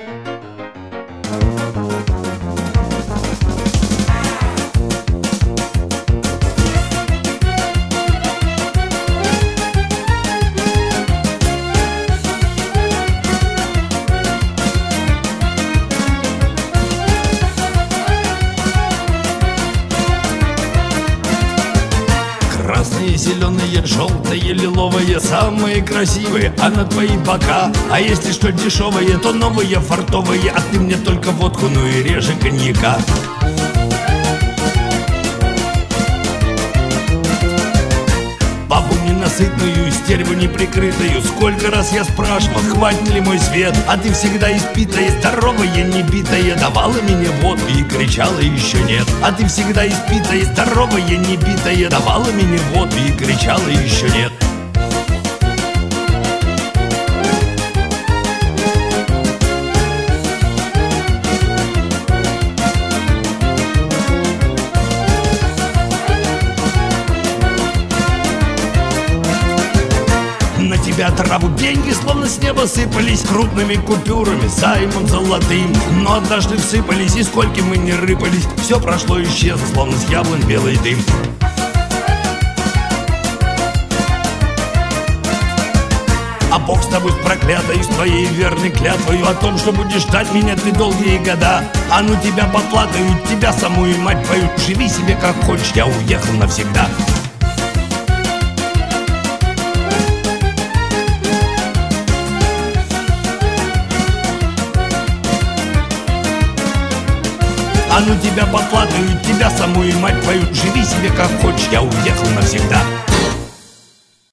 Красные, зеленые, желтые, лиловые, самые красивые, а на твои бока. А если что дешевые, то новые, фартовые, а ты мне только водку, ну и реже коньяка. Бабу ненасытную, стерву неприкрытую, сколько раз я спрашивал, хватит ли мой свет. А ты всегда испитая, здоровая, небитая, давала мне водку и кричала еще нет. А ты всегда испитая, здоровая, небитая, давала мне водку и кричала еще нет. На тебя траву деньги словно с неба сыпались крупными купюрами, займом золотым. Но однажды всыпались, и сколько мы не рыпались, все прошло, исчезло, словно с яблонь белый дым. А Бог с тобой проклятою, с твоей верной клятвою о том, что будешь ждать меня ты долгие года. А ну тебя поплатают, тебя самую мать твою, живи себе как хочешь, я уехал навсегда. А ну тебя поплатают, тебя самую мать твою, живи себе как хочешь, я уехал навсегда.